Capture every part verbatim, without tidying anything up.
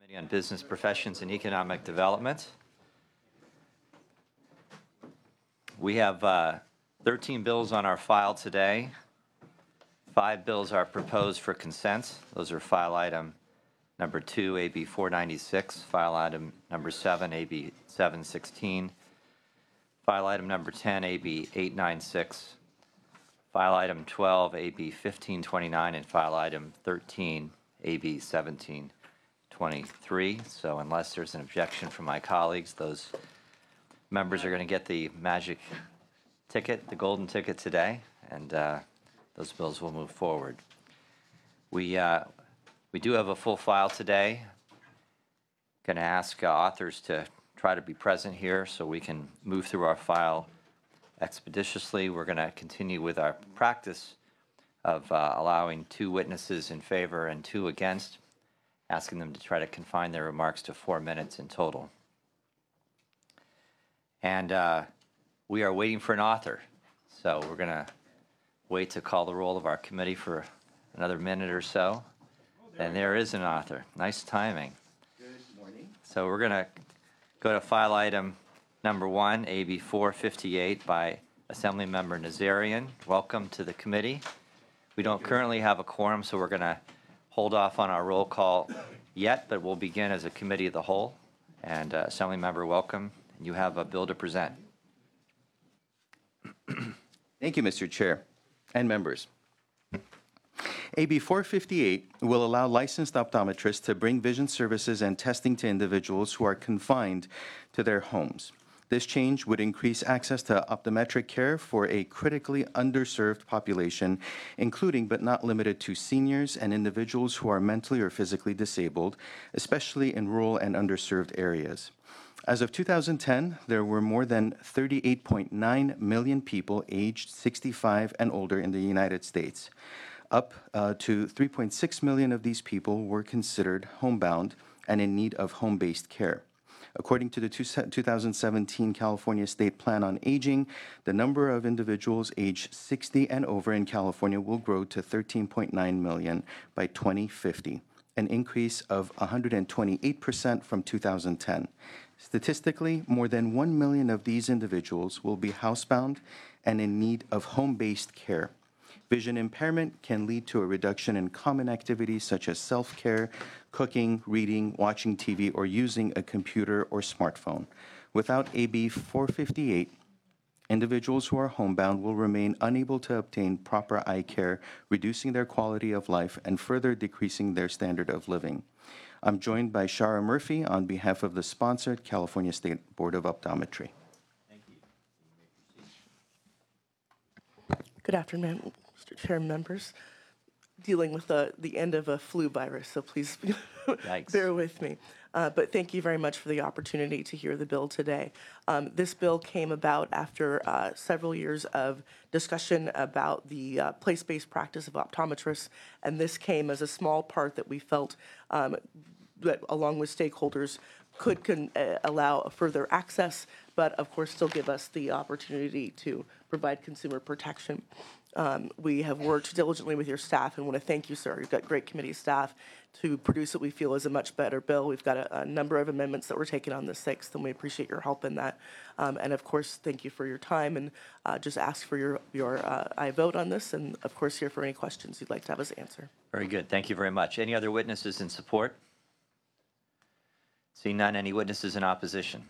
On Business Professions and Economic Development. We have uh, thirteen bills on our file today. Five bills are proposed for consent. Those are file item number two, A B four ninety-six, file item number seven, A B seven sixteen, file item number ten, A B eight ninety-six, file item twelve, A B fifteen twenty-nine, and file item thirteen, A B seventeen twenty-three. So unless there's an objection from my colleagues, those members are going to get the magic ticket, the golden ticket today, and uh, those bills will move forward. We, uh, we do have a full file today. Going to ask uh, authors to try to be present here so we can move through our file expeditiously. We're going to continue with our practice of uh, allowing two witnesses in favor and two against, asking them to try to confine their remarks to four minutes in total. And uh, we are waiting for an author. So we're going to wait to call the roll of our committee for another minute or so. And there is an author. Nice timing. Good morning. So we're going to go to file item number one, A B four fifty-eight by Assemblymember Nazarian. Welcome to the committee. We don't currently have a quorum, so we're going to hold off on our roll call yet, but we'll begin as a committee of the whole. And uh, Assemblymember, welcome. And you have a bill to present. Thank you, Mister Chair and members. A B four fifty-eight will allow licensed optometrists to bring vision services and testing to individuals who are confined to their homes. This change would increase access to optometric care for a critically underserved population, including but not limited to seniors and individuals who are mentally or physically disabled, especially in rural and underserved areas. As of two thousand ten, there were more than thirty-eight point nine million people aged sixty-five and older in the United States. Up uh, to three point six million of these people were considered homebound and in need of home-based care. According to the two thousand seventeen California State Plan on Aging, the number of individuals aged sixty and over in California will grow to thirteen point nine million by twenty fifty, an increase of one hundred twenty-eight percent from two thousand ten. Statistically, more than one million of these individuals will be housebound and in need of home-based care. Vision impairment can lead to a reduction in common activities such as self-care, cooking, reading, watching T V, or using a computer or smartphone. Without A B four fifty-eight, individuals who are homebound will remain unable to obtain proper eye care, reducing their quality of life and further decreasing their standard of living. I'm joined by Shara Murphy on behalf of the sponsored California State Board of Optometry. Thank you. Good afternoon, Mister Chair, members. Dealing with the, the end of a flu virus, so please bear with me. Uh, but thank you very much for the opportunity to hear the bill today. Um, this bill came about after uh, several years of discussion about the uh, place-based practice of optometrists, and this came as a small part that we felt um, that, along with stakeholders, could can, uh, allow further access, but of course still give us the opportunity to provide consumer protection. Um, we have worked diligently with your staff and want to thank you, sir. You've got great committee staff to produce what we feel is a much better bill. We've got a, a number of amendments that were taken on the sixth, and we appreciate your help in that. Um, and of course, thank you for your time, and uh, just ask for your, your uh, I vote on this, and of course, here for any questions you'd like to have us answer. Very good. Thank you very much. Any other witnesses in support? Seeing none, any witnesses in opposition?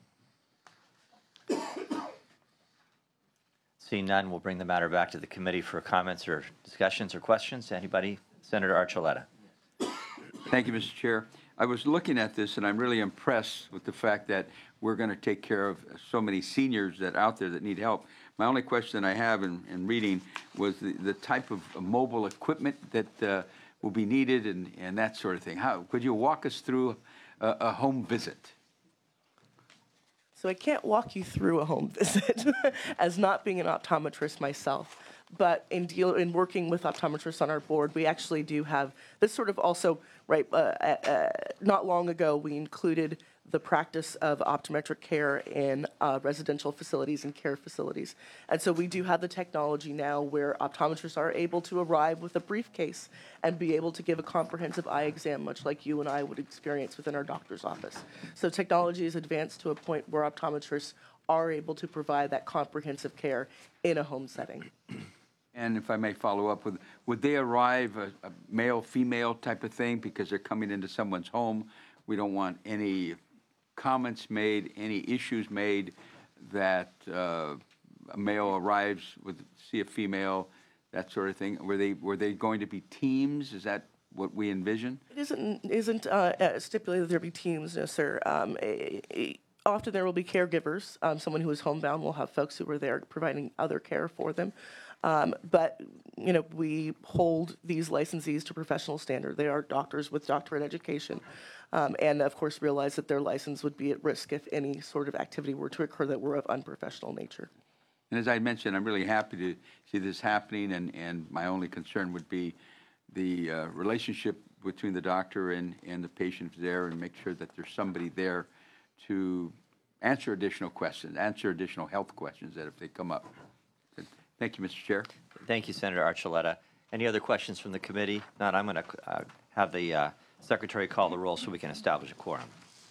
Seeing none, we'll bring the matter back to the committee for comments or discussions or questions. Anybody? Senator Archuleta. Thank you, Mister Chair. I was looking at this, and I'm really impressed with the fact that we're going to take care of so many seniors that are out there that need help. My only question I have in, in reading was the, the type of mobile equipment that uh, will be needed and, and that sort of thing. How could you walk us through a, a home visit? So I can't walk you through a home visit as not being an optometrist myself. But in deal in working with optometrists on our board, we actually do have this sort of also, right, uh, uh, not long ago we included the practice of optometric care in uh, residential facilities and care facilities. And so we do have the technology now where optometrists are able to arrive with a briefcase and be able to give a comprehensive eye exam, much like you and I would experience within our doctor's office. So technology is advanced to a point where optometrists are able to provide that comprehensive care in a home setting. And if I may follow up with, would they arrive a, a male, female type of thing because they're coming into someone's home? We don't want any comments made, any issues made that uh, a male arrives with, see a female, that sort of thing. Were they, were they going to be teams? Is that what we envision? It isn't, isn't uh, uh, stipulated that there be teams, no, sir. Um, a- a- Often there will be caregivers. Um, Someone who is homebound will have folks who are there providing other care for them. Um, But, you know, we hold these licensees to professional standard. They are doctors with doctorate education. Um, And of course, realize that their license would be at risk if any sort of activity were to occur that were of unprofessional nature. And as I mentioned, I'm really happy to see this happening, and, and my only concern would be the uh, relationship between the doctor and, and the patient there, and make sure that there's somebody there to answer additional questions, answer additional health questions that if they come up. Thank you, Mister Chair. Thank you, Senator Archuleta. Any other questions from the committee? Not, I'm going to uh, have the uh, secretary call the roll so we can establish a quorum.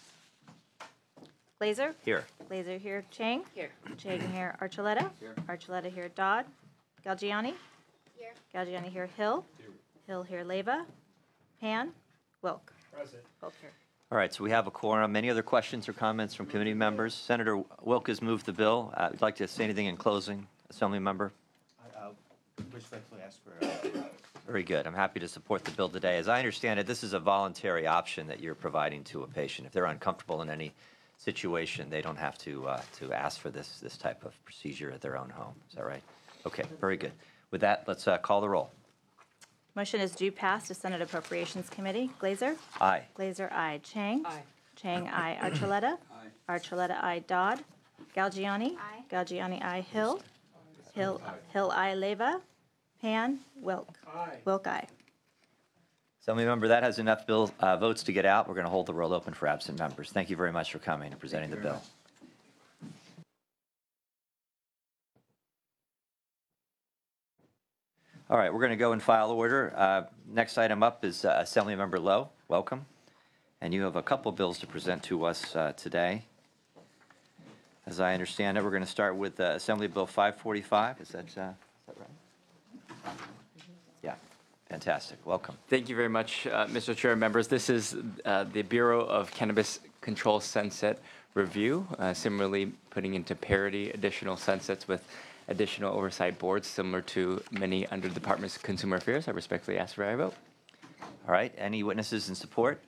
Glazer? Here. Glazer here. Chang? Here. Chang here. Archuleta? Here. Archuleta here. Dodd? Galgiani? Here. Galgiani here. Hill? Here. Hill here. Leva? Pan? Wilk? Present. Wilk here. All right, so we have a quorum. Any other questions or comments from committee members? Senator Wilk has moved the bill. Uh, would you like to say anything in closing, Assembly Member? I respectfully ask for. Very good. I'm happy to support the bill today. As I understand it, this is a voluntary option that you're providing to a patient. If they're uncomfortable in any situation, they don't have to uh, to ask for this this type of procedure at their own home. Is that right? Okay, very good. With that, let's uh, call the roll. Motion is due pass to Senate Appropriations Committee. Glazer? Aye. Glazer, aye. Chang? Aye. Chang, aye. Archuleta? Aye. Archuleta, aye. Dodd? Galgiani? Aye. Galgiani, aye. Hill? Hill, Hill, aye. Leva? Pan? Wilk? Aye. Wilk, aye. Assembly Member, that has enough bill uh, votes to get out. We're going to hold the roll open for absent members. Thank you very much for coming and presenting the bill. All right, we're going to go in file order. Uh, Next item up is uh, Assembly Member Lowe. Welcome. And you have a couple bills to present to us uh, today. As I understand it, we're going to start with uh, Assembly Bill five forty-five. Is that, uh, is that right? Yeah, fantastic. Welcome. Thank you very much, uh, Mister Chair and members. This is uh, the Bureau of Cannabis Control Sunset Review, uh, similarly putting into parity additional sunsets with additional oversight boards similar to many under the Department of Consumer Affairs. I respectfully ask for a vote. All right, any witnesses in support?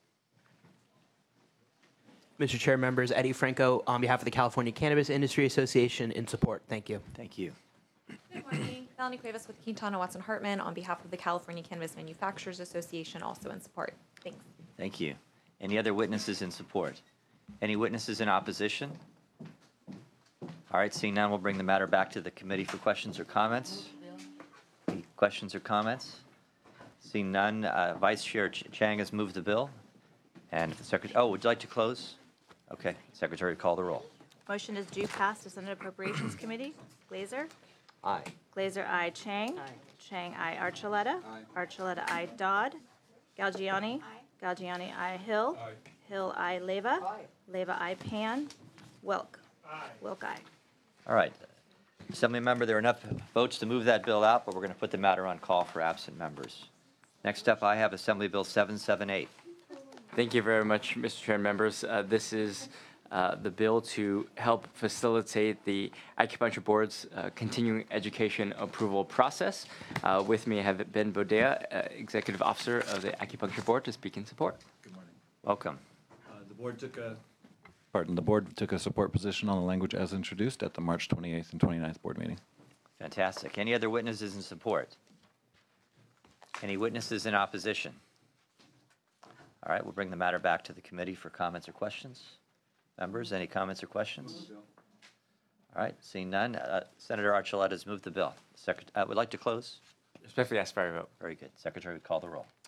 Mister Chair, members, Eddie Franco on behalf of the California Cannabis Industry Association in support. Thank you. Thank you. Good morning. Melanie Cuevas with Quintana Watson Hartman on behalf of the California Cannabis Manufacturers Association, also in support. Thanks. Thank you. Any other witnesses in support? Any witnesses in opposition? All right, seeing none, we'll bring the matter back to the committee for questions or comments. Any questions or comments? Seeing none, uh, Vice Chair Ch- Chang has moved the bill. And the Secretary, oh, would you like to close? Okay, Secretary, call the roll. Motion is due pass to Senate Appropriations Committee. Glazer? Aye. Glazer, aye. Chang? Aye. Chang, aye. Archuleta? Aye. Archuleta, aye. Dodd? Galgiani? Aye. Galgiani, aye. Hill? Aye. Hill, aye. Leva? Aye. Leva, aye. Pan? Wilk? Aye. Wilk, aye. All right. Assembly Member, there are enough votes to move that bill out, but we're going to put the matter on call for absent members. Next up, I have Assembly Bill seven seventy-eight. Thank you very much, Mister Chair and members. Uh, this is uh, the bill to help facilitate the acupuncture board's uh, continuing education approval process. Uh, with me, I have Ben Bodea, uh, Executive Officer of the Acupuncture Board, to speak in support. Good morning. Welcome. Uh, The board took a, pardon, the board took a support position on the language as introduced at the March twenty-eighth and twenty-ninth board meeting. Fantastic. Any other witnesses in support? Any witnesses in opposition? All right, we'll bring the matter back to the committee for comments or questions. Members, any comments or questions? All right, seeing none, uh, Senator Archuleta has moved the bill. Secret- uh, would like to close? Respectfully ask for a vote. Very good. Secretary, would call the roll.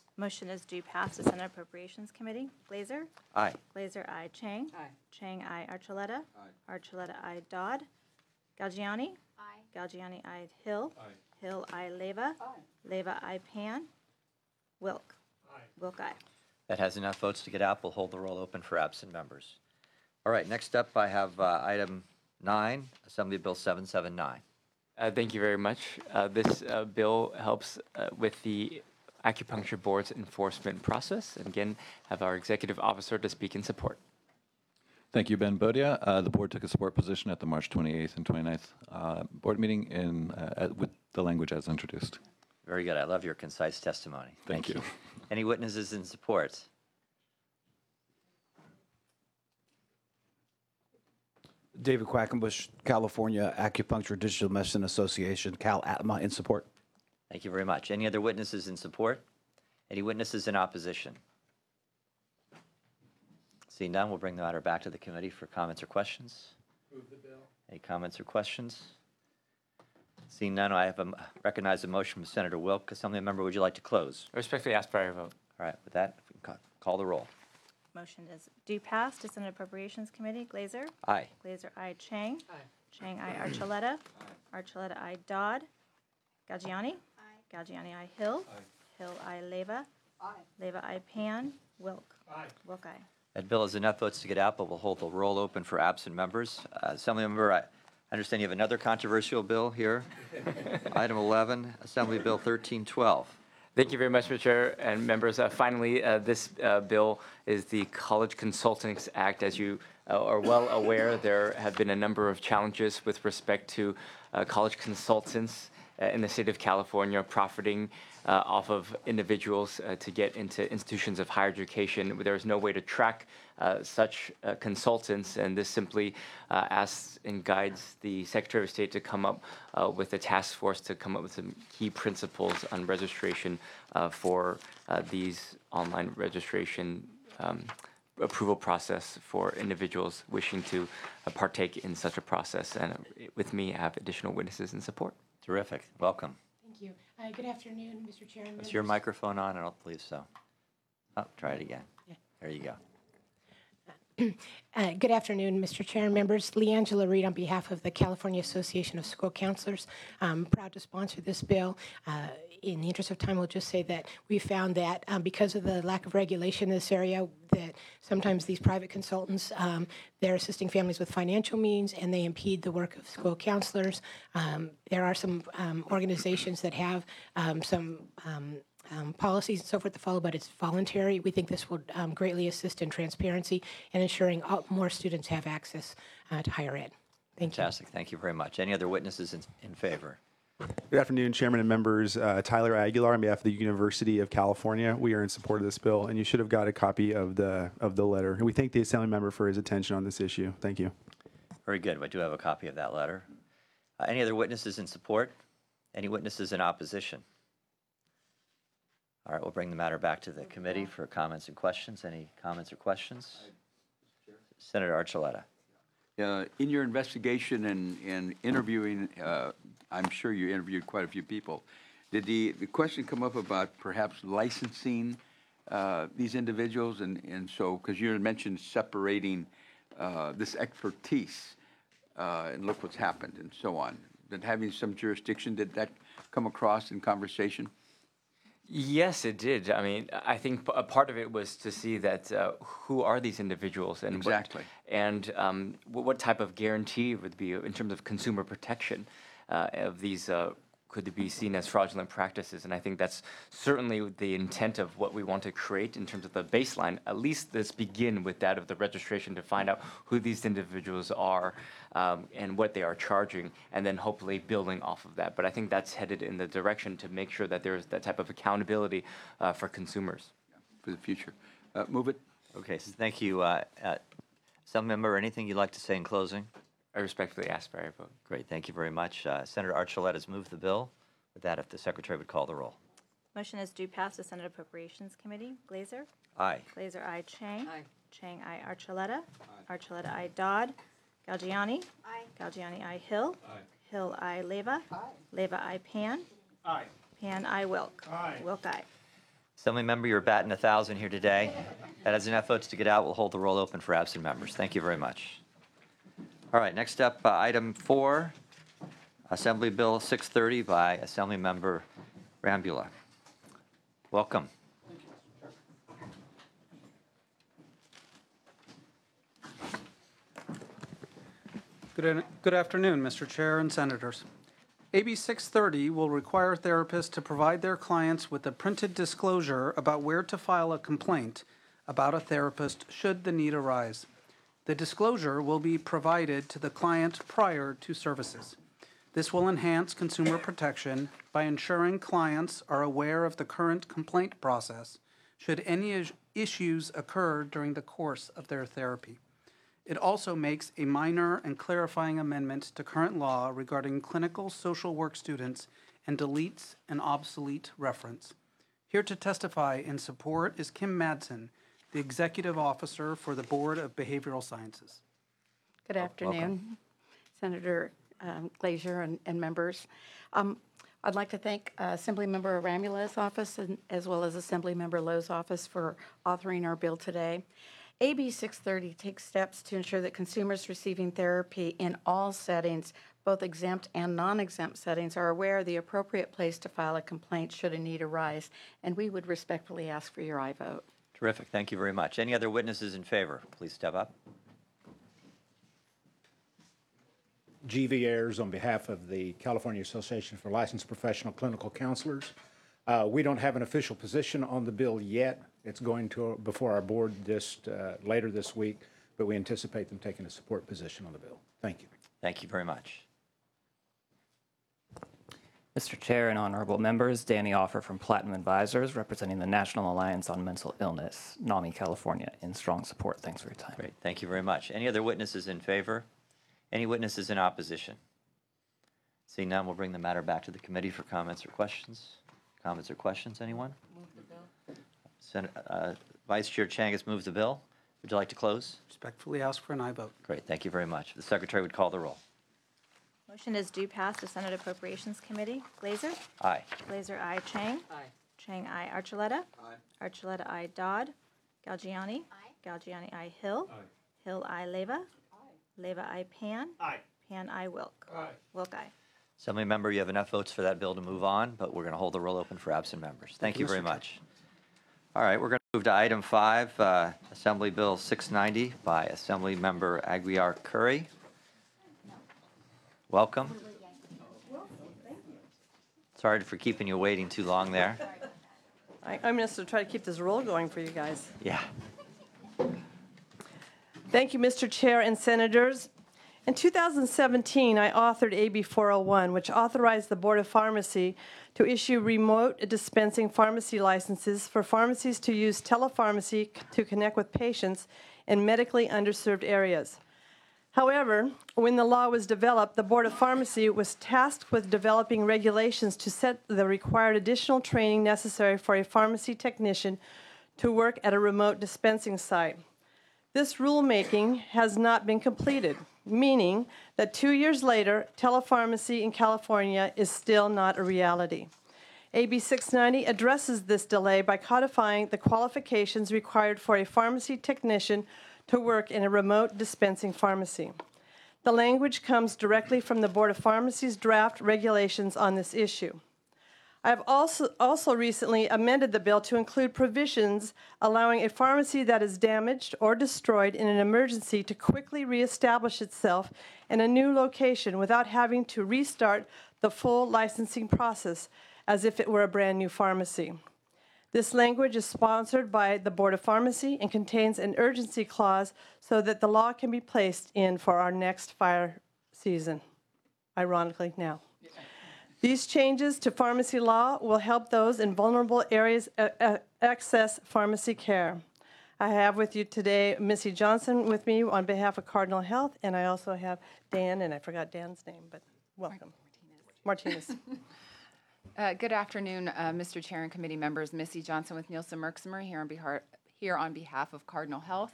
Motion is due pass to Senate Appropriations Committee. Glazer? Aye. Glazer, I. Chang? Aye. Chang, I. Archuleta? Aye. Archuleta, I. Dodd? Galgiani? Aye. Galgiani, I. Hill? Hill, I. Leva? Leva, I. Pan? Wilk? Wilk, I. That has enough votes to get out. We'll hold the roll open for absent members. All right, next up, I have uh, item nine, Assembly Bill seven seven nine. Uh, Thank you very much. Uh, This uh, bill helps uh, with the acupuncture board's enforcement process. And again, have our executive officer to speak in support. Thank you, Ben Bodia. Uh, The board took a support position at the March twenty-eighth and twenty-ninth uh, board meeting in, uh, at- with the language as introduced. Very good. I love your concise testimony. Thank you. Any witnesses in support? David Quackenbush, California Acupuncture Digital Medicine Association, Cal ATMA, in support. Thank you very much. Any other witnesses in support? Any witnesses in opposition? Seeing none, we'll bring the matter back to the committee for comments or questions. Move the bill. Any comments or questions? Seeing none, I have a, recognize a motion from Senator Wilk. Assembly member, would you like to close? I respectfully ask for your vote. All right, with that, if we can ca- call the roll. Motion is due pass to Senate Appropriations Committee. Glazer? Aye. Glazer, I. Chang? Chang, I. Archuleta? Archuleta, I. Dodd? Galgiani? Galgiani, I. Hill? Hill, I. Leva? Leva, I. Pan? Wilk? Wilk, I. That bill has enough votes to get out, but we'll hold the roll open for absent members. Uh, Assembly member, I understand you have another controversial bill here. Item eleven, Assembly Bill thirteen twelve. Thank you very much, Mister Chair and members. Uh, Finally, uh, this uh, bill is the College Consultants Act. As you uh, are well aware, there have been a number of challenges with respect to uh, college consultants uh, in the state of California profiting uh, off of individuals uh, to get into institutions of higher education. There is no way to track uh, such uh, consultants, and this simply uh, asks and guides the Secretary of State to come up uh, with a task force to come up with some key principles on registration uh, for uh, these online registration um, approval process for individuals wishing to uh, partake in such a process. And uh, with me, I have additional witnesses in support. Terrific. Welcome. Thank you. Uh, Good afternoon, Mister Chairman. Is your microphone on? I don't believe so. Oh, try it again. There you go. Uh, Good afternoon, Mister Chair and members. Leangela Reed on behalf of the California Association of School Counselors. I'm proud to sponsor this bill. Uh, In the interest of time, we'll just say that we found that um, because of the lack of regulation in this area, that sometimes these private consultants, um, they're assisting families with financial means, and they impede the work of school counselors. Um, There are some um, organizations that have um, some um, um, policies and so forth to follow, but it's voluntary. We think this will um, greatly assist in transparency and ensuring all, more students have access uh, to higher ed. Thank you. Fantastic. Thank you very much. Any other witnesses in, in favor? Good afternoon, Chairman and members. Uh, Tyler Aguilar on behalf of the University of California. We are in support of this bill, and you should have got a copy of the of the letter. And we thank the Assembly member for his attention on this issue. Thank you. Very good. I do have a copy of that letter. Uh, any other witnesses in support? Any witnesses in opposition? All right, we'll bring the matter back to the committee for comments and questions. Any comments or questions? Senator Archuleta. Uh, In your investigation and, and interviewing, uh, I'm sure you interviewed quite a few people. Did the, the question come up about perhaps licensing uh, these individuals? And, and so, because you had mentioned separating uh, this expertise, uh, and look what's happened and so on. That having some jurisdiction, did that come across in conversation? Yes, it did. I mean, I think p- a part of it was to see that uh, who are these individuals and Exactly. what, and um, what, what type of guarantee would be in terms of consumer protection uh, of these uh, could be seen as fraudulent practices. And I think that's certainly the intent of what we want to create in terms of the baseline. At least let's begin with that of the registration to find out who these individuals are um, and what they are charging, and then hopefully building off of that. But I think that's headed in the direction to make sure that there's that type of accountability uh, for consumers. For the future. Uh, Move it. Okay, so thank you. Uh, uh, some member, anything you'd like to say in closing? I respectfully ask for your vote. Great, thank you very much. Uh, Senator Archuleta has moved the bill. With that, if the Secretary would call the roll. Motion is due pass to Senate Appropriations Committee. Glazer? Aye. Glazer, I. Chang? Chang, I. Archuleta? Archuleta, I. Dodd? Galgiani? Galgiani, I. Hill? Hill, I. Leva? Leva, I. Pan? Pan, I. Wilk? Wilk, I. Assemblymember, you're batting a thousand here today. That has enough votes to get out. We'll hold the roll open for absent members. Thank you very much. All right, next up, uh, item four, Assembly Bill six thirty by Assemblymember Rambula. Welcome. Good, good afternoon, Mister Chair and Senators. A B six thirty will require therapists to provide their clients with a printed disclosure about where to file a complaint about a therapist should the need arise. The disclosure will be provided to the client prior to services. This will enhance consumer protection by ensuring clients are aware of the current complaint process should any is- issues occur during the course of their therapy. It also makes a minor and clarifying amendment to current law regarding clinical social work students and deletes an obsolete reference. Here to testify in support is Kim Madsen, the Executive Officer for the Board of Behavioral Sciences. Good afternoon, Senator um, Glazer and, and members. Um, I'd like to thank uh, Assemblymember Rambula's office and, as well as Assemblymember Lowe's office for authoring our bill today. A B six thirty takes steps to ensure that consumers receiving therapy in all settings, both exempt and non-exempt settings, are aware of the appropriate place to file a complaint should a need arise, and we would respectfully ask for your aye vote. Terrific. Thank you very much. Any other witnesses in favor? Please step up. G V Ayers on behalf of the California Association for Licensed Professional Clinical Counselors. Uh, we don't have an official position on the bill yet. It's going to before our board this uh, later this week, but we anticipate them taking a support position on the bill. Thank you. Thank you very much. Mister Chair and honorable members, Danny Offer from Platinum Advisors, representing the National Alliance on Mental Illness, NAMI, California, in strong support. Thanks for your time. Great. Thank you very much. Any other witnesses in favor? Any witnesses in opposition? Seeing none, we'll bring the matter back to the committee for comments or questions. Comments or questions, anyone? Move the bill. Sen- uh, Vice Chair Chang has moved the bill. Would you like to close? Respectfully ask for an aye vote. Great. Thank you very much. The Secretary would call the roll. Motion is due pass to Senate Appropriations Committee. Glazer? Aye. Glazer, aye. Chang? Aye. Chang, aye. Archuleta? Aye. Archuleta, aye. Dodd? Galgiani? Aye. Galgiani, aye. Hill? Aye. Hill, aye. Leva? Aye. Leva, aye. Pan? Aye. Pan, aye. Wilk? Aye. Wilk, aye. Assembly member, you have enough votes for that bill to move on, but we're going to hold the roll open for absent members. Thank, Thank you very much. All right, we're going to move to item five, uh, Assembly Bill six ninety by Assembly Member Aguiar Curry. Welcome. Sorry for keeping you waiting too long there. I, I'm going to try to keep this roll going for you guys. Yeah. Thank you, Mister Chair and Senators. In two thousand seventeen, I authored A B four oh one, which authorized the Board of Pharmacy to issue remote dispensing pharmacy licenses for pharmacies to use telepharmacy to connect with patients in medically underserved areas. However, when the law was developed, the Board of Pharmacy was tasked with developing regulations to set the required additional training necessary for a pharmacy technician to work at a remote dispensing site. This rulemaking has not been completed, meaning that two years later, telepharmacy in California is still not a reality. A B six ninety addresses this delay by codifying the qualifications required for a pharmacy technician to work in a remote dispensing pharmacy. The language comes directly from the Board of Pharmacy's draft regulations on this issue. I have also, also recently amended the bill to include provisions allowing a pharmacy that is damaged or destroyed in an emergency to quickly reestablish itself in a new location without having to restart the full licensing process as if it were a brand new pharmacy. This language is sponsored by the Board of Pharmacy and contains an urgency clause so that the law can be placed in for our next fire season, ironically now. These changes to pharmacy law will help those in vulnerable areas access pharmacy care. I have with you today Missy Johnson with me on behalf of Cardinal Health, and I also have Dan, and I forgot Dan's name, but welcome. Martinez. Martinez. Uh, good afternoon, uh, Mister Chair and committee members. Missy Johnson with Nielsen Merksimer here on behalf here on behalf of Cardinal Health.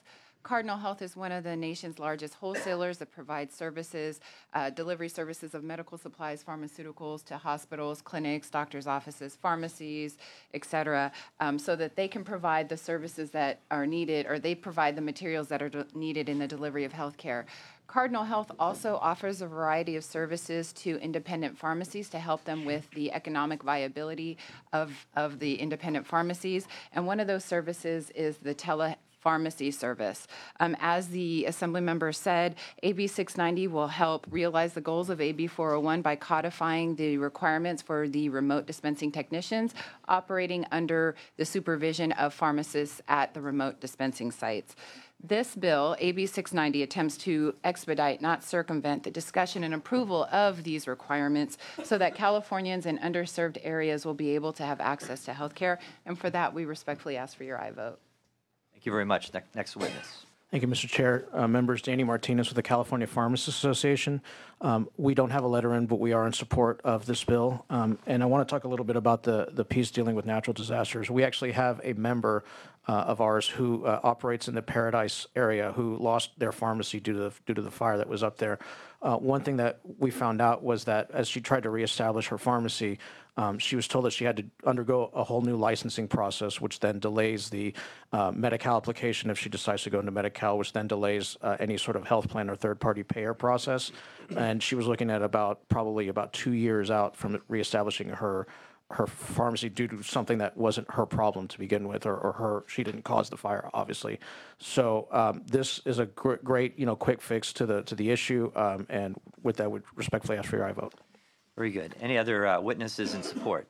Cardinal Health is one of the nation's largest wholesalers that provides services, uh, delivery services of medical supplies, pharmaceuticals to hospitals, clinics, doctors' offices, pharmacies, et cetera, um, so that they can provide the services that are needed, or they provide the materials that are de- needed in the delivery of healthcare. Cardinal Health also offers a variety of services to independent pharmacies to help them with the economic viability of, of the independent pharmacies. And one of those services is the telepharmacy service. Um, as the Assembly member said, A B six ninety will help realize the goals of A B four oh one by codifying the requirements for the remote dispensing technicians operating under the supervision of pharmacists at the remote dispensing sites. This bill, A B six ninety, attempts to expedite, not circumvent, the discussion and approval of these requirements so that Californians in underserved areas will be able to have access to health care. And for that, we respectfully ask for your aye vote. Thank you very much. Ne- Next witness. Thank you, Mister Chair. Uh, members, Danny Martinez with the California Pharmacists Association. Um, we don't have a letter in, but we are in support of this bill. Um, and I want to talk a little bit about the, the piece dealing with natural disasters. We actually have a member uh, of ours who uh, operates in the Paradise area who lost their pharmacy due to the, due to the fire that was up there. Uh, one thing that we found out was that as she tried to reestablish her pharmacy, Um, she was told that she had to undergo a whole new licensing process, which then delays the uh, Medi-Cal application if she decides to go into Medi-Cal, which then delays uh, any sort of health plan or third-party payer process. And she was looking at about probably about two years out from reestablishing her her pharmacy due to something that wasn't her problem to begin with, or, or her she didn't cause the fire, obviously. So um, this is a gr- great, you know, quick fix to the to the issue. Um, and with that, would respectfully ask for your aye vote. Very good. Any other uh, witnesses in support?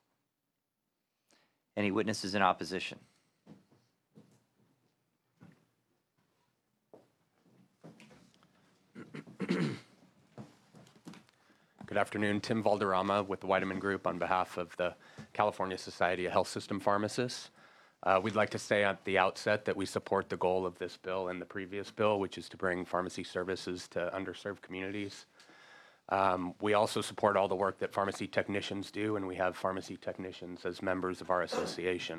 Any witnesses in opposition? Good afternoon. Tim Valderrama with the Weidemann Group on behalf of the California Society of Health System Pharmacists. Uh, we'd like to say at the outset that we support the goal of this bill and the previous bill, which is to bring pharmacy services to underserved communities. Um, we also support all the work that pharmacy technicians do, and we have pharmacy technicians as members of our association.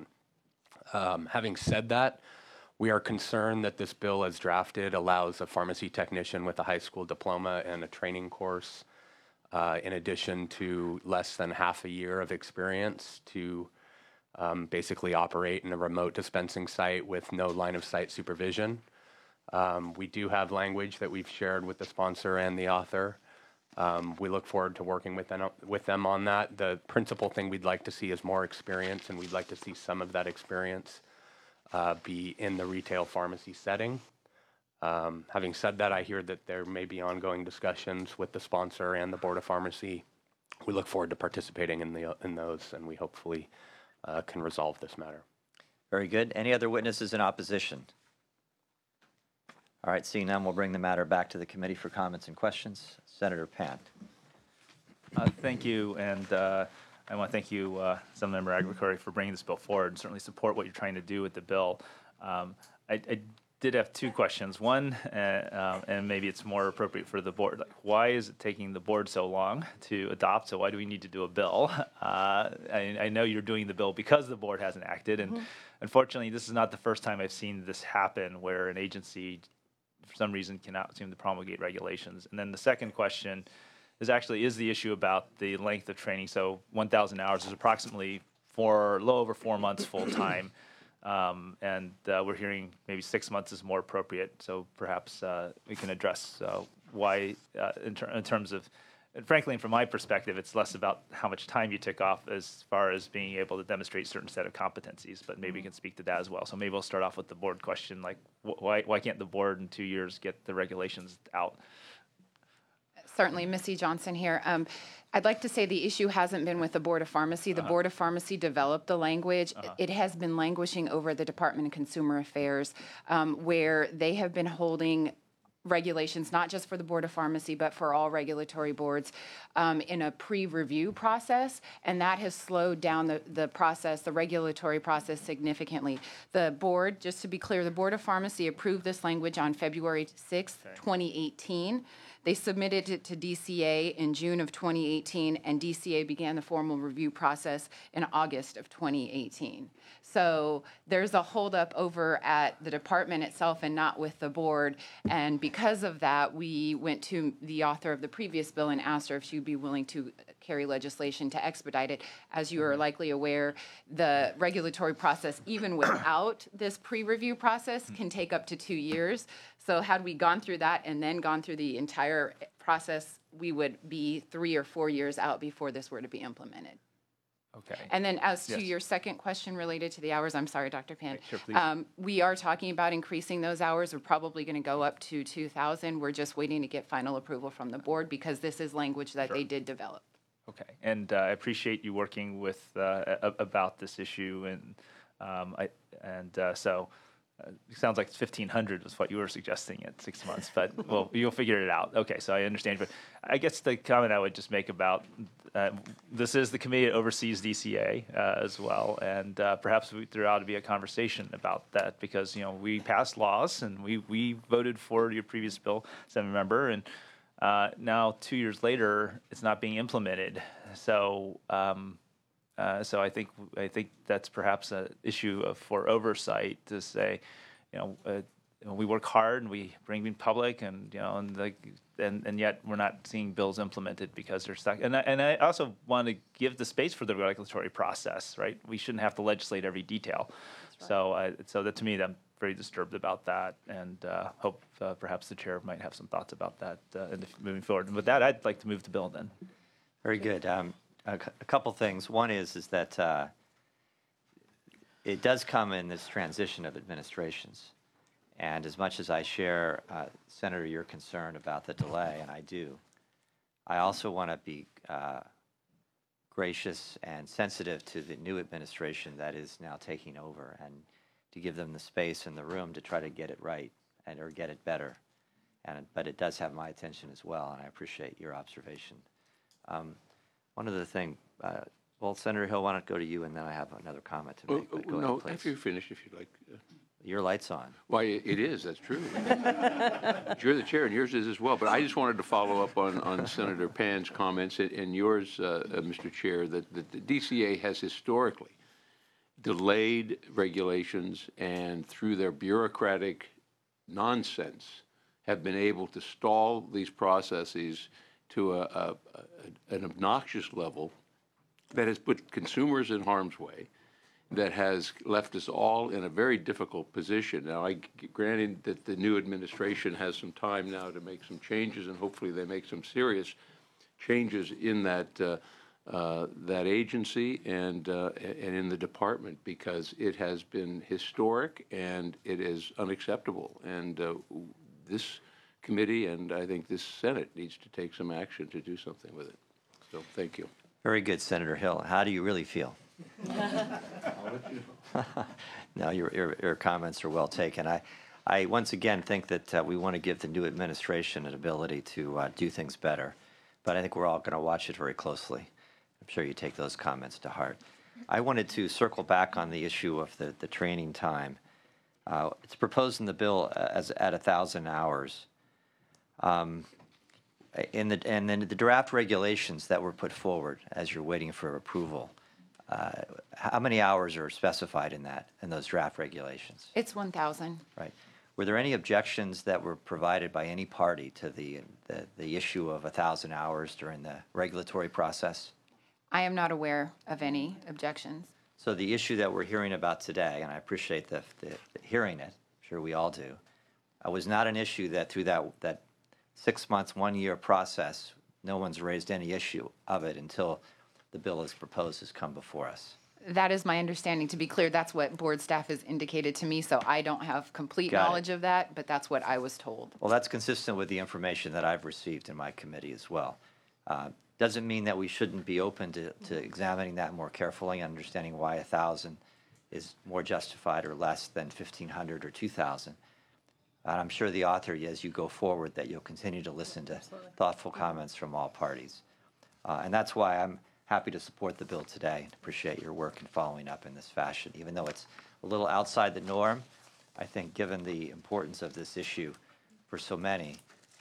Um, having said that, we are concerned that this bill as drafted allows a pharmacy technician with a high school diploma and a training course, uh, in addition to less than half a year of experience, to um, basically operate in a remote dispensing site with no line of sight supervision. Um, we do have language that we've shared with the sponsor and the author. Um, we look forward to working with them, with them on that. The principal thing we'd like to see is more experience, and we'd like to see some of that experience uh, be in the retail pharmacy setting. Um, having said that, I hear that there may be ongoing discussions with the sponsor and the Board of Pharmacy. We look forward to participating in, the, in those, and we hopefully uh, can resolve this matter. Very good. Any other witnesses in opposition? All right, seeing none, we'll bring the matter back to the committee for comments and questions. Senator Pan. Uh, thank you, and uh, I want to thank you, uh, Assemblymember Agricory, for bringing this bill forward and certainly support what you're trying to do with the bill. Um, I, I did have two questions. One, uh, um, and maybe it's more appropriate for the board, like, why is it taking the board so long to adopt? So why do we need to do a bill? Uh, I, I know you're doing the bill because the board hasn't acted, and mm-hmm. unfortunately, this is not the first time I've seen this happen where an agency for some reason cannot seem to promulgate regulations. And then the second question is actually is the issue about the length of training. So one thousand hours is approximately four, a little over four months full time. Um, and uh, we're hearing maybe six months is more appropriate. So perhaps uh, we can address uh, why uh, in, ter- in terms of, and frankly, from my perspective, it's less about how much time you took off as far as being able to demonstrate a certain set of competencies, but maybe we can speak to that as well. So maybe we'll start off with the board question, like wh- why, why can't the board in two years get the regulations out? Certainly, Missy Johnson here. Um, I'd like to say the issue hasn't been with the Board of Pharmacy. The uh-huh. Board of Pharmacy developed the language. Uh-huh. It has been languishing over the Department of Consumer Affairs, um, where they have been holding regulations, not just for the Board of Pharmacy, but for all regulatory boards, um, in a pre-review process, and that has slowed down the, the process, the regulatory process significantly. The board, just to be clear, the Board of Pharmacy approved this language on February sixth, okay. twenty eighteen. They submitted it to D C A in June of twenty eighteen, and D C A began the formal review process in August of twenty eighteen. So there's a holdup over at the department itself and not with the board. And because of that, we went to the author of the previous bill and asked her if she'd be willing to carry legislation to expedite it. As you are likely aware, the regulatory process, even without this pre-review process, can take up to two years. So had we gone through that and then gone through the entire process, we would be three or four years out before this were to be implemented. Okay. And then as to Yes. your second question related to the hours, I'm sorry, Doctor Pan. Sure, please. Um, we are talking about increasing those hours. We're probably going to go up to two thousand. We're just waiting to get final approval from the board because this is language that they did develop. Okay, and uh, I appreciate you working with uh, a- about this issue, and um, I and uh, so uh, it sounds like fifteen hundred was what you were suggesting at six months, but well, you'll figure it out. Okay, so I understand, but I guess the comment I would just make about uh, this is the committee that oversees D C A uh, as well, and uh, perhaps we, there ought to be a conversation about that because you know we passed laws and we we voted for your previous bill, Assembly member, and. Uh, now, two years later, it's not being implemented. So, um, uh, so I think I think that's perhaps an issue of, for oversight to say, you know, uh, you know, we work hard and we bring in public, and you know, and the, and and yet we're not seeing bills implemented because they're stuck. And I, and I also want to give the space for the regulatory process, right? We shouldn't have to legislate every detail. So, uh, so that to me, I'm very disturbed about that, and uh, hope uh, perhaps the chair might have some thoughts about that uh, in the, moving forward. And with that, I'd like to move the bill then. Very good. Um, a, cou- a couple things. One is is that uh, it does come in this transition of administrations, and as much as I share, uh, Senator, your concern about the delay, and I do, I also want to be uh, gracious and sensitive to the new administration that is now taking over, and to give them the space and the room to try to get it right and or get it better. And but it does have my attention as well, and I appreciate your observation. Um, one other thing, uh, well, Senator Hill, why don't I go to you, and then I have another comment to make. Oh, but go no, ahead, please. after you finish, if you'd like. uh, Your light's on. Why, it it is, that's true. You're the chair, and yours is as well. But I just wanted to follow up on, on Senator Pan's comments and- and yours, uh, uh, Mister Chair, that, that the D C A has historically delayed regulations and through their bureaucratic nonsense have been able to stall these processes to a, a, a, an obnoxious level that has put consumers in harm's way, that has left us all in a very difficult position. Now, I granted that the new administration has some time now to make some changes, and hopefully they make some serious changes in that uh, uh, that agency and uh, and in the department, because it has been historic and it is unacceptable. And uh, this committee and I think this Senate needs to take some action to do something with it. So, thank you. Very good, Senator Hill. How do you really feel? No, your, your, your comments are well taken. I, I once again think that uh, we want to give the new administration an ability to uh, do things better, but I think we're all going to watch it very closely. I'm sure you take those comments to heart. I wanted to circle back on the issue of the, the training time. Uh, it's proposed in the bill as at a thousand hours. Um, in the and then the draft regulations that were put forward as you're waiting for approval. Uh, how many hours are specified in that, in those draft regulations? It's one thousand. Right. Were there any objections that were provided by any party to the, the, the issue of a thousand hours during the regulatory process? I am not aware of any objections. So the issue that we're hearing about today, and I appreciate the, the, the hearing it, I'm sure we all do, uh, was not an issue that through that, that six months, one year process, no one's raised any issue of it until the bill as proposed has come before us. That is my understanding. To be clear, that's what board staff has indicated to me, so I don't have complete Got it. knowledge of that, but that's what I was told. Well, that's consistent with the information that I've received in my committee as well. Uh, doesn't mean that we shouldn't be open to, to examining that more carefully, understanding why a thousand is more justified or less than fifteen hundred or two thousand. And I'm sure the author, as you go forward, that you'll continue to listen to thoughtful comments from all parties. Uh, and that's why I'm happy to support the bill today and appreciate your work in following up in this fashion. Even though it's a little outside the norm, I think given the importance of this issue for so many,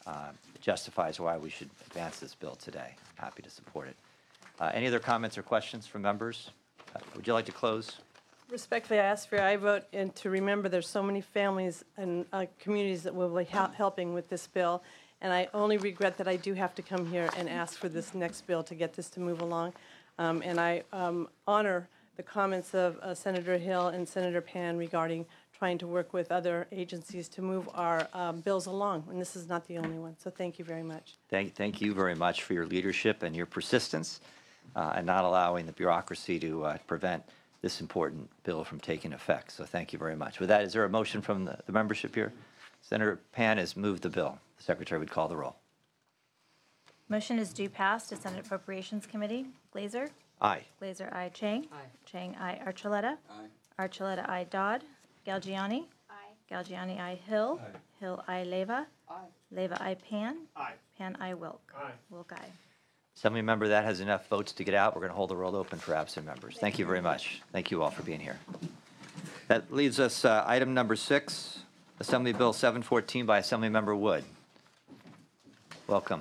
uh, justifies why we should advance this bill today. Happy to support it. Uh, Any other comments or questions from members? Uh, Would you like to close? Respectfully, I ask for your aye vote and to remember there's so many families and uh, communities that will be hel- helping with this bill. And I only regret that I do have to come here and ask for this next bill to get this to move along. Um, And I um, honor the comments of uh, Senator Hill and Senator Pan regarding trying to work with other agencies to move our um, bills along. And this is not the only one. So thank you very much. Thank, thank you very much for your leadership and your persistence uh, and not allowing the bureaucracy to uh, prevent this important bill from taking effect. So thank you very much. With that, is there a motion from the, the membership here? Senator Pan has moved the bill. The Secretary would call the roll. Motion is due pass to Senate Appropriations Committee. Glazer? Aye. Glazer, aye. Chang? Aye. Chang, aye. Archuleta? Aye. Archuleta, aye. Dodd? Galgiani? Aye. Galgiani, aye. Hill? Aye. Hill, aye. Leva? Aye. Leva, aye. Pan? Aye. Pan, aye. Wilk? Aye. Wilk, aye. Assembly member, that has enough votes to get out. We're going to hold the roll open for absent members. Thank you very much. Thank you all for being here. That leaves us uh, item number six, Assembly Bill seven fourteen by Assembly Member Wood. Welcome.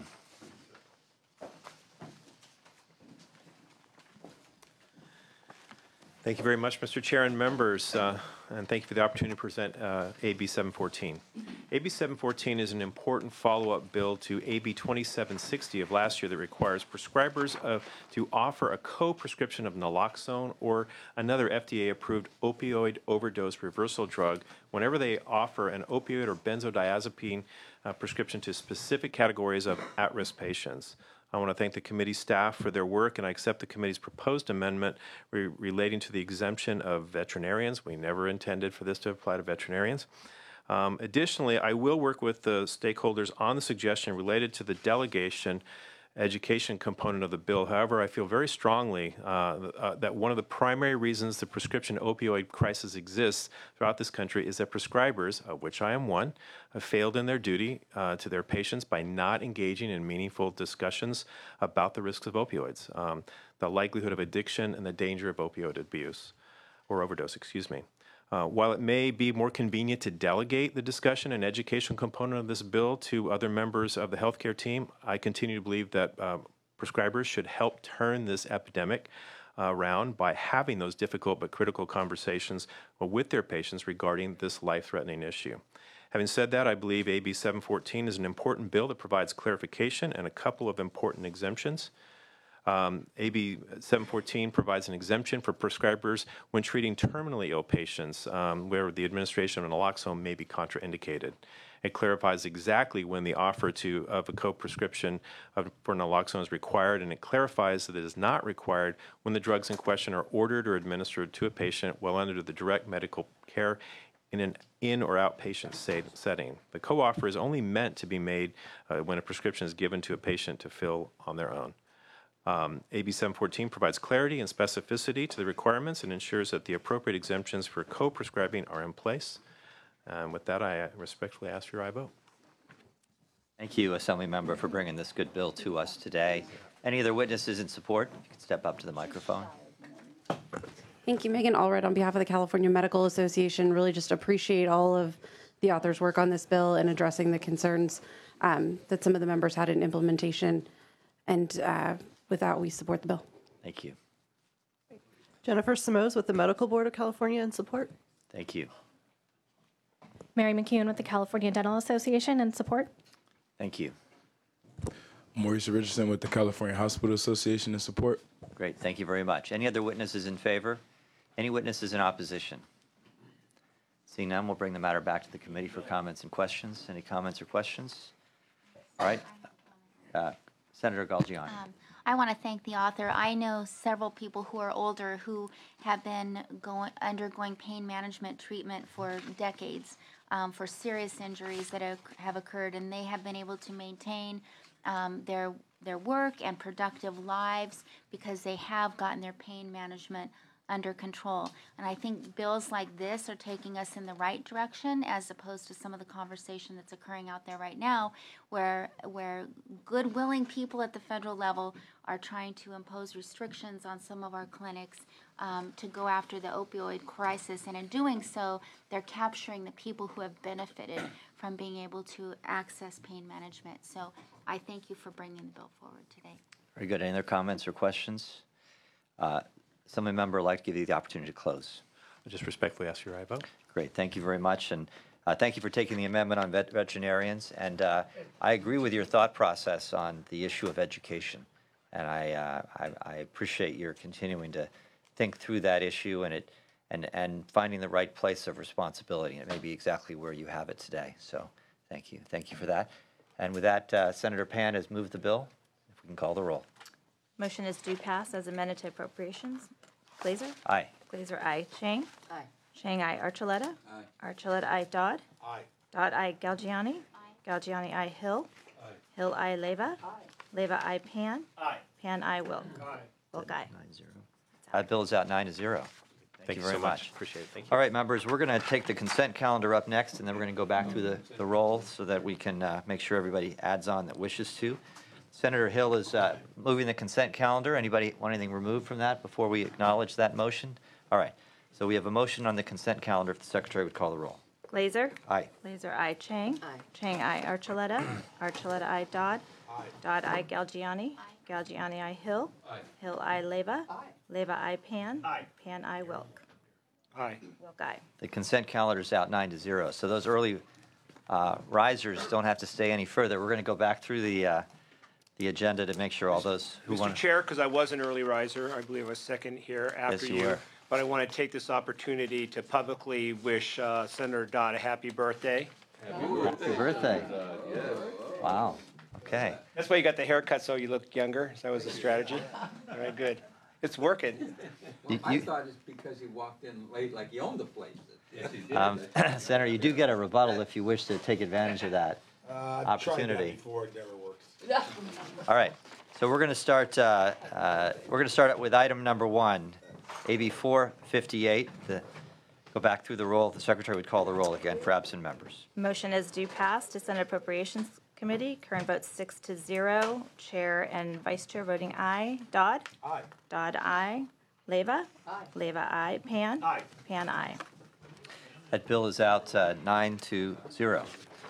Thank you very much, Mister Chair and members, uh, and thank you for the opportunity to present uh, A B seven fourteen. A B seven fourteen is an important follow-up bill to A B twenty-seven sixty of last year that requires prescribers of, to offer a co-prescription of naloxone or another F D A-approved opioid overdose reversal drug whenever they offer an opioid or benzodiazepine uh, prescription to specific categories of at-risk patients. I want to thank the committee staff for their work, and I accept the committee's proposed amendment re- relating to the exemption of veterinarians. We never intended for this to apply to veterinarians. Um, additionally, I will work with the stakeholders on the suggestion related to the delegation education component of the bill. However, I feel very strongly uh, uh, that one of the primary reasons the prescription opioid crisis exists throughout this country is that prescribers, of which I am one, have failed in their duty uh, to their patients by not engaging in meaningful discussions about the risks of opioids, um, the likelihood of addiction, and the danger of opioid abuse, or overdose, excuse me. Uh, while it may be more convenient to delegate the discussion and education component of this bill to other members of the healthcare team, I continue to believe that uh, prescribers should help turn this epidemic uh, around by having those difficult but critical conversations uh, with their patients regarding this life-threatening issue. Having said that, I believe A B seven fourteen is an important bill that provides clarification and a couple of important exemptions. Um, A B seven fourteen provides an exemption for prescribers when treating terminally ill patients um, where the administration of naloxone may be contraindicated. It clarifies exactly when the offer to, of a co-prescription of, for naloxone is required, and it clarifies that it is not required when the drugs in question are ordered or administered to a patient while under the direct medical care in an in or outpatient setting. The co-offer is only meant to be made uh, when a prescription is given to a patient to fill on their own. Um, A B seven fourteen provides clarity and specificity to the requirements and ensures that the appropriate exemptions for co-prescribing are in place. And with that, I respectfully ask for your aye vote. Thank you, Assembly Member, for bringing this good bill to us today. Any other witnesses in support? You can step up to the microphone. Thank you, Megan Allred, on behalf of the California Medical Association. Really just appreciate all of the authors' work on this bill and addressing the concerns um, that some of the members had in implementation. And uh, with that, we support the bill. Thank you. Jennifer Simoes with the Medical Board of California in support. Thank you. Mary McCune with the California Dental Association in support. Thank you. Maurice Richardson with the California Hospital Association in support. Great. Thank you very much. Any other witnesses in favor? Any witnesses in opposition? Seeing none, we'll bring the matter back to the committee for comments and questions. Any comments or questions? All right. Uh, Senator Galgiani. Um, I want to thank the author. I know several people who are older who have been going undergoing pain management treatment for decades um, for serious injuries that have, have occurred, and they have been able to maintain um, their their work and productive lives because they have gotten their pain management under control. And I think bills like this are taking us in the right direction as opposed to some of the conversation that's occurring out there right now where where good willing people at the federal level are trying to impose restrictions on some of our clinics um, to go after the opioid crisis. And in doing so, they're capturing the people who have benefited from from being able to access pain management. So I thank you for bringing the bill forward today. Very good. Any other comments or questions? Uh, Assemblymember would like to give you the opportunity to close. I just respectfully ask your aye vote. Great, thank you very much, and uh, thank you for taking the amendment on vet- veterinarians. And uh, I agree with your thought process on the issue of education, and I, uh, I, I appreciate your continuing to think through that issue and it and and finding the right place of responsibility. And it may be exactly where you have it today. So, thank you, thank you for that. And with that, uh, Senator Pan has moved the bill. If we can call the roll. Motion is due pass as amended to appropriations. Glazer? Aye. Glazer, aye. Chang? Aye. Chang, aye. Archuleta? Aye. Archuleta, aye. Dodd? Aye. Dodd, aye. Galgiani? Aye. Galgiani, aye. Hill? Aye. Hill, aye. Leva? Aye. Leva, aye. Pan? Aye. Pan, aye. Wilk? Aye. Wilk, aye. That bill is out nine to zero. Thank you very so much. Appreciate it. Thank you. All right, members, we're going to take the consent calendar up next, and then we're going to go back through the, the roll so that we can uh, make sure everybody adds on that wishes to. Senator Hill is uh, moving the consent calendar. Anybody want anything removed from that before we acknowledge that motion? All right, so we have a motion on the consent calendar. If the secretary would call the roll. Glazer? Aye. Glazer, aye. Chang? Aye. Chang, aye. Archuleta? Archuleta, aye. Dodd? Dodd, aye. Galgiani? Galgiani, aye. Hill? Hill, aye. Leva? Leva, aye. Pan? Pan, aye. Wilk? Aye. Wilk, aye. The consent calendar is out nine to zero. So those early uh, risers don't have to stay any further. We're going to go back through the uh, the agenda to make sure all those who want Mister Chair, because I was an early riser, I believe I was second here after Yes, you you. were. But I want to take this opportunity to publicly wish uh, Senator Dodd a happy birthday. Happy birthday. Wow. Okay. That's why you got the haircut, so you look younger. That was a strategy. All right, good. It's working. You- I you- thought it's because he walked in late, like he owned the place. Yes, he did. Um, Senator, you do get a rebuttal if you wish to take advantage of that Uh, I've tried that opportunity. before, it never works. All right, so we're going to start, uh, uh, we're going to start with item number one, A B four fifty-eight. The- Go back through the roll. The secretary would call the roll again for absent members. Motion is due pass to Senate Appropriations Committee. Current vote six to zero. Chair and Vice Chair voting aye. Dodd? Aye. Dodd, aye. Leva? Aye. Leva, aye. Pan? Aye. Pan, aye. That bill is out uh, nine to zero.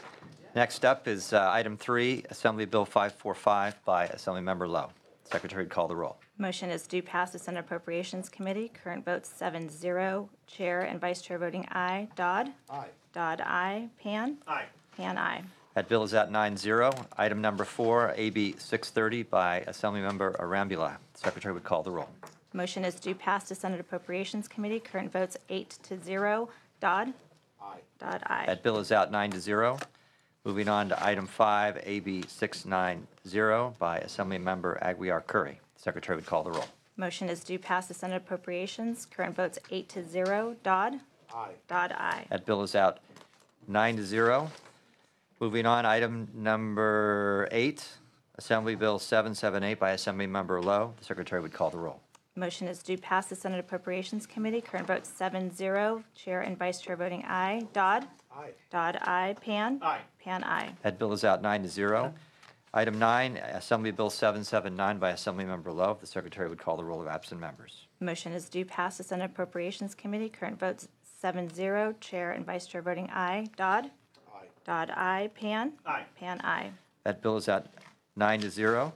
Next up is uh, item three, Assembly Bill five forty-five by Assemblymember Lowe. Secretary would call the roll. Motion is due pass to Senate Appropriations Committee. Current vote seven zero. Chair and Vice Chair voting aye. Dodd? Aye. Dodd, aye. Pan? Aye. Pan, aye. That bill is out nine zero. Item number four, A B six thirty by Assemblymember Arambula. Secretary would call the roll. Motion is due pass to Senate Appropriations Committee. Current votes eight to zero. Dodd? Aye. Dodd, aye. That bill is out nine to zero. Moving on to item five, A B six ninety by Assemblymember Aguiar Curry. Secretary would call the roll. Motion is due pass to Senate Appropriations. Current votes eight to zero. Dodd? Aye. Dodd, aye. That bill is out nine to zero. Moving on, item number eight, Assembly Bill seven seventy-eight by Assemblymember Lowe. The secretary would call the roll. Motion is due pass the Senate Appropriations Committee. Current vote seven zero. Chair and Vice Chair voting aye. Dodd? Aye. Dodd, aye. Pan? Aye. Pan, aye. That bill is out nine to zero. Item nine, Assembly Bill seven seventy-nine by Assemblymember Lowe. The secretary would call the roll of absent members. Motion is due pass the Senate Appropriations Committee. Current votes seven zero. Chair and Vice Chair voting aye. Dodd? Aye. Dodd, aye. Pan? Aye. Pan, aye. That bill is out nine to zero.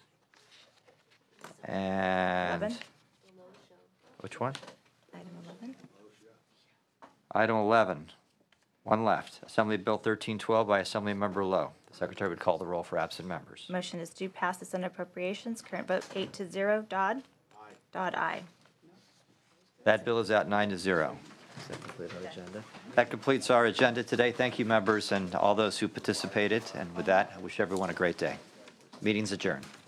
And eleven. which one? Item eleven. Item eleven, one left. Assembly Bill thirteen twelve by Assemblymember Lowe. The secretary would call the roll for absent members. Motion is due pass the Senate Appropriations. Current vote eight to zero. Dodd? Aye. Dodd, aye. That bill is out nine to zero. Does that complete our agenda? That completes our agenda today. Thank you, members, and all those who participated. And with that, I wish everyone a great day. Meeting's adjourned.